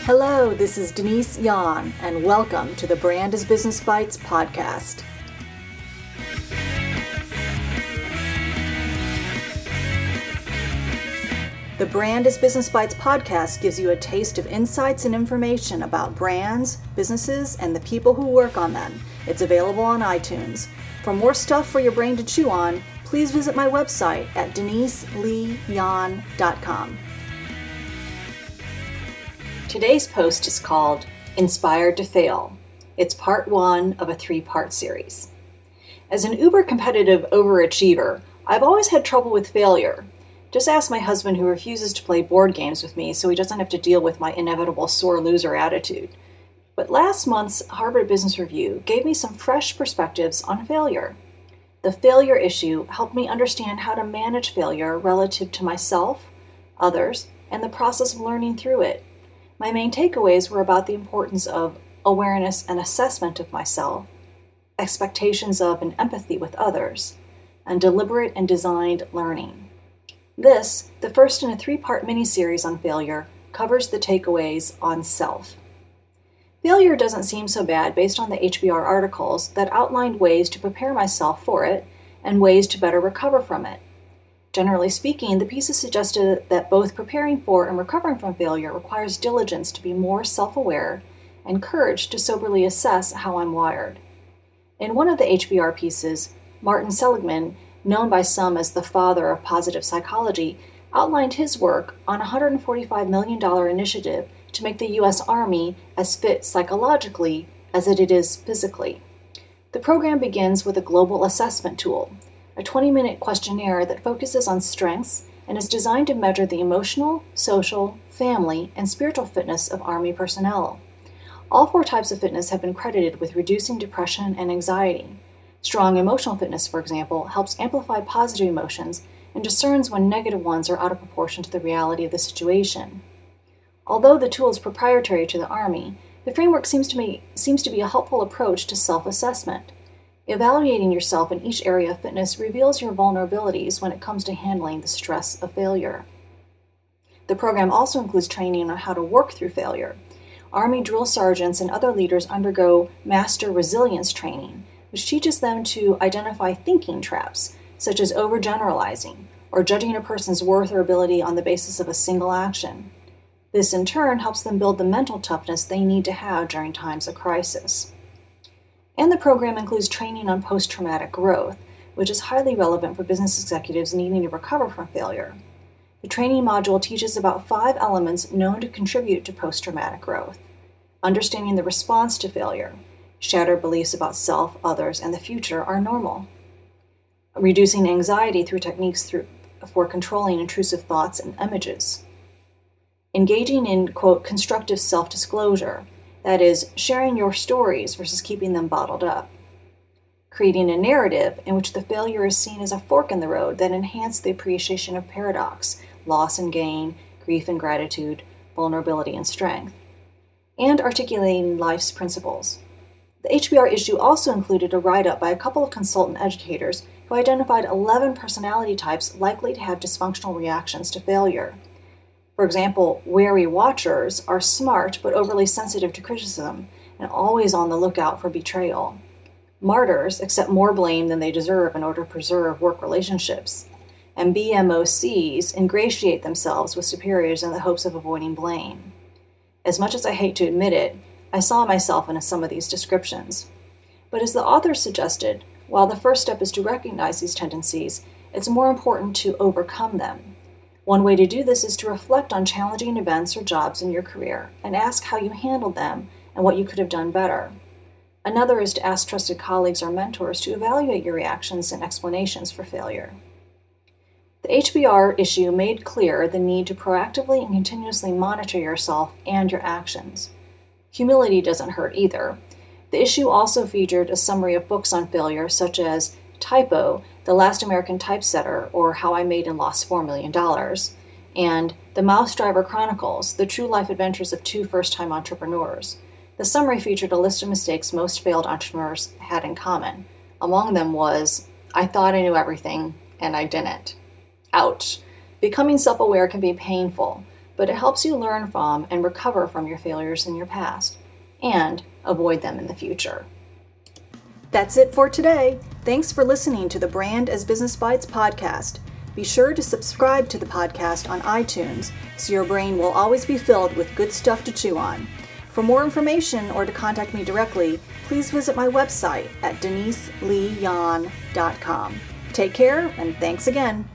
Hello, this is Denise Yan, and welcome to the Brand is Business Bites podcast. The Brand is Business Bites podcast gives you a taste of insights and information about brands, businesses, and the people who work on them. It's available on iTunes. For more stuff for your brain to chew on, please visit my website at deniseleeyan.com. Today's post is called Inspired to Fail. It's part one of a three-part series. As an uber-competitive overachiever, I've always had trouble with failure. Just ask my husband, who refuses to play board games with me so he doesn't have to deal with my inevitable sore loser attitude. But last month's Harvard Business Review gave me some fresh perspectives on failure. The failure issue helped me understand how to manage failure relative to myself, others, and the process of learning through it. My main takeaways were about the importance of awareness and assessment of myself, expectations of and empathy with others, and deliberate and designed learning. This, the first in a three-part mini-series on failure, covers the takeaways on self. Failure doesn't seem so bad based on the HBR articles that outlined ways to prepare myself for it and ways to better recover from it. Generally speaking, the pieces suggested that both preparing for and recovering from failure requires diligence to be more self-aware and courage to soberly assess how I'm wired. In one of the HBR pieces, Martin Seligman, known by some as the father of positive psychology, outlined his work on a $145 million initiative to make the U.S. Army as fit psychologically as it is physically. The program begins with a global assessment tool, a 20-minute questionnaire that focuses on strengths and is designed to measure the emotional, social, family, and spiritual fitness of Army personnel. All four types of fitness have been credited with reducing depression and anxiety. Strong emotional fitness, for example, helps amplify positive emotions and discerns when negative ones are out of proportion to the reality of the situation. Although the tool is proprietary to the Army, the framework seems to be a helpful approach to self-assessment. Evaluating yourself in each area of fitness reveals your vulnerabilities when it comes to handling the stress of failure. The program also includes training on how to work through failure. Army drill sergeants and other leaders undergo master resilience training, which teaches them to identify thinking traps, such as overgeneralizing or judging a person's worth or ability on the basis of a single action. This in turn helps them build the mental toughness they need to have during times of crisis. And the program includes training on post-traumatic growth, which is highly relevant for business executives needing to recover from failure. The training module teaches about 5 elements known to contribute to post-traumatic growth: understanding the response to failure, shattered beliefs about self, others, and the future are normal, reducing anxiety through techniques for controlling intrusive thoughts and images, engaging in, quote, constructive self-disclosure, that is, sharing your stories versus keeping them bottled up. Creating a narrative in which the failure is seen as a fork in the road that enhances the appreciation of paradox, loss and gain, grief and gratitude, vulnerability and strength. And articulating life's principles. The HBR issue also included a write-up by a couple of consultant educators who identified 11 personality types likely to have dysfunctional reactions to failure. For example, wary watchers are smart but overly sensitive to criticism and always on the lookout for betrayal. Martyrs accept more blame than they deserve in order to preserve work relationships. And BMOCs ingratiate themselves with superiors in the hopes of avoiding blame. As much as I hate to admit it, I saw myself in some of these descriptions. But as the author suggested, while the first step is to recognize these tendencies, it's more important to overcome them. One way to do this is to reflect on challenging events or jobs in your career and ask how you handled them and what you could have done better. Another is to ask trusted colleagues or mentors to evaluate your reactions and explanations for failure. The HBR issue made clear the need to proactively and continuously monitor yourself and your actions. Humility doesn't hurt either. The issue also featured a summary of books on failure, such as Typo, The Last American Typesetter, or How I Made and Lost $4 Million, and The Mouse Driver Chronicles, The True Life Adventures of Two First-Time Entrepreneurs. The summary featured a list of mistakes most failed entrepreneurs had in common. Among them was, I thought I knew everything, and I didn't. Ouch. Becoming self-aware can be painful, but it helps you learn from and recover from your failures in your past and avoid them in the future. That's it for today. Thanks for listening to the Brand as Business Bites podcast. Be sure to subscribe to the podcast on iTunes so your brain will always be filled with good stuff to chew on. For more information or to contact me directly, please visit my website at deniseleeyan.com. Take care, and thanks again.